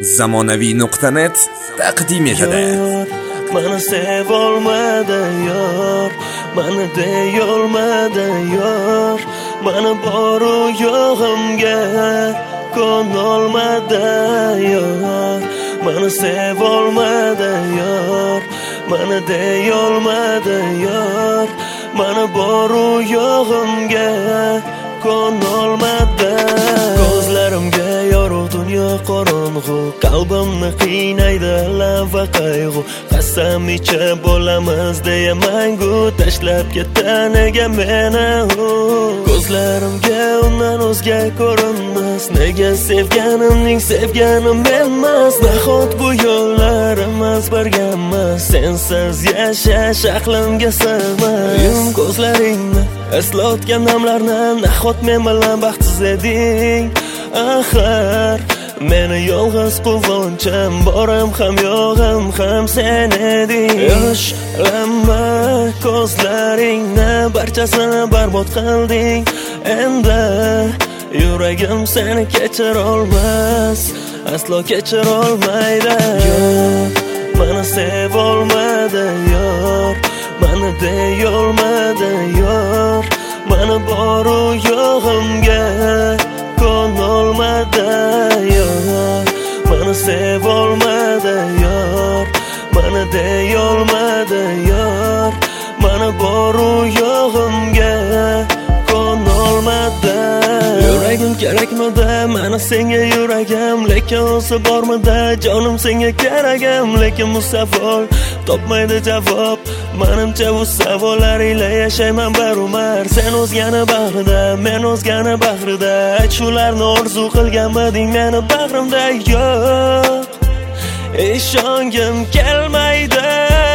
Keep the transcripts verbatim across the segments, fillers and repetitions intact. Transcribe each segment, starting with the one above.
zamonaviy nuqta net taqdim etadi. Mani sevolmadi yor, mani deyolmadi yor, mani boru yo'g'imga ko'nolmadi yor, mani sevolmadi yor, mani deyolmadi yor, mani boru yo'g'imga ko'nolmadi. Ko'zlarimga yorug' dunyo qorong'u, qalbimni qiynaydi alam va qayg'u. Qasam ichib bo'lamiz deya mangu tashlab ketdi nega meni u. Ko'zlarimga undan o'zga ko'rinmas, nega sevganimning sevganim menmas. Nahot bu yo'llarimiz birga emas, sensiz yashash aqlimga sig'mas. Yum ko'zlaringni eslatgan damlarni, nahot men bilan baxtsiz eding. Axir meni yolg'iz quvonchim, borim ham yo'g'im ham sen eding. Yoshlanma ko'zlaringni barchasini barbod qilding. Endi yuragim seni kechira olmas, aslo kechira olmaydi. Yo'q, meni sevolmadi yor, mani deyolmadi yor, mani boru yo'g'imga ko'nolmadi yor, mani sevolmadi yor, mani deyolmadi yor, mani boru yo'g'imga ko'nolmadi. Yuragim kerakmidi mani senga yuragim, lekin o'zi bormidi jonim senga keragim. Lekin bu savol topmaydi javob, menimcha bu savollar ila yashayman barumar. Sen o'zgani bag'rida, men o'zgani bag'rida, shularni orzu qilganmiding meni bag'rimda? Yo'q, ishongim kelmaydi.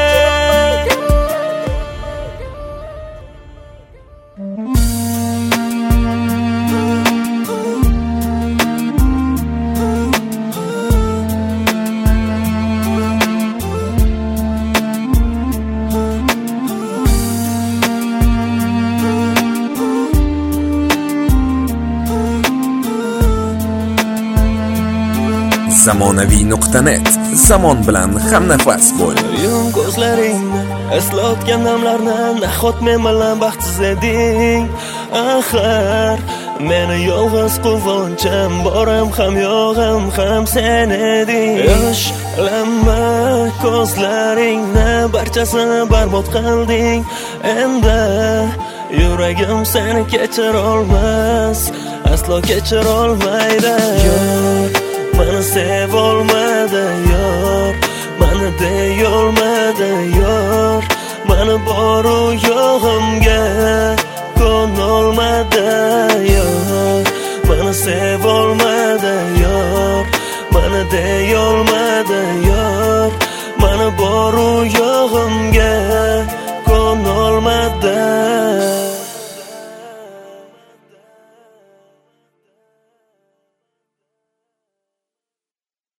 zamonaviy nuqta net, zamon bilan hamnafas bo'l. Yum ko'zlaringni eslatgan damlarni, nahot men bilan baxtsiz eding. Axir meni yolg'iz quvonchim, borim ham yo'g'im ham sen eding. Yoshlanma ko'zlaringni barchasini barbod qilding. Endi yuragim seni kechira olmas, aslo kechira olmaydi. Yo'q, mani sevolmadi yor, mani deyolmadi yor, mani boru yo'g'imga ko'nolmadi yor, mani sevolmadi yor, mani deyolmadi